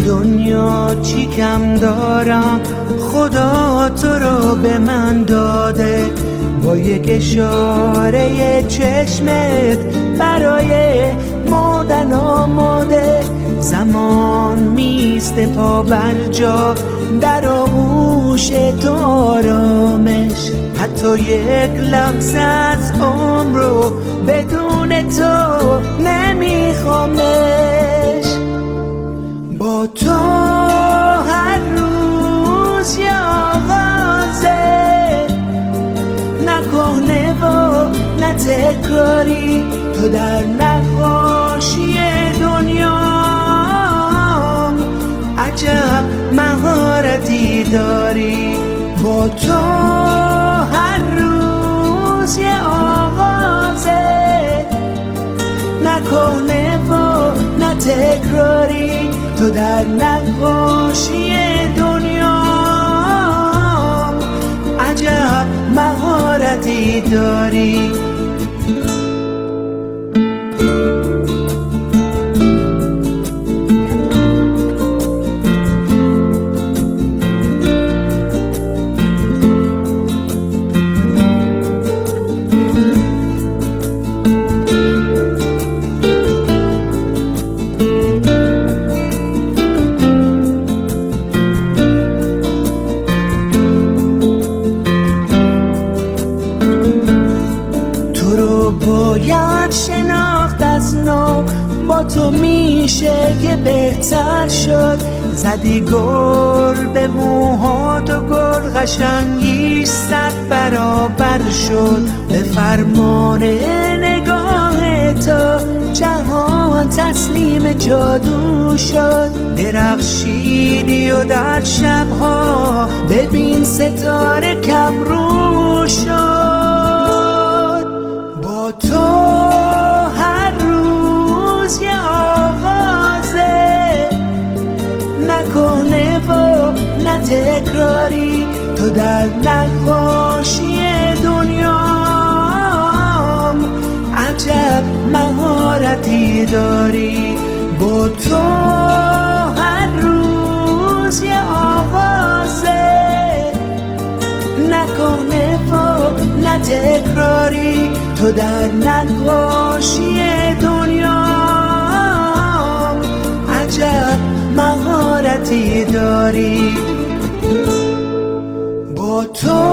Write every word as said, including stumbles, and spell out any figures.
دنیا چی کم دارم، خدا تو رو به من داده. با یک اشاره چشمت برای مردن آماده. زمان میسته پا بر جا، در آغوش تو آرامش. حتی یک لحظه از عمر رو بدون تو نمیخوامش. با تو هر روز یه آغازه، نه کهنه و نه تکراری. تو در نقاشی دنیام عجب مهارتی داری. با تو هر روز یه آغازه، نه کهنه و نه تکراری. تو در نقاشی دنیام عجب مهارتی داری. باید شناخت از نو، با تو میشه که بهتر شد. زدی گل به موهات و گل قشنگیش صد برابر شد. به فرمان نگاه تو جهان تسلیم جادو شد. درخشیدی و در شبها ببین ستاره کم رو شد. با تو هر روز یه آغازه، نه کهنه و نه تکراری. تو در نقاشی دنیام عجب مهارتی داری. با تو هر روز یه آغازه، نه کهنه و نه تکراری. تو در نقاشی دنیام عجب مهارتی داری. با تو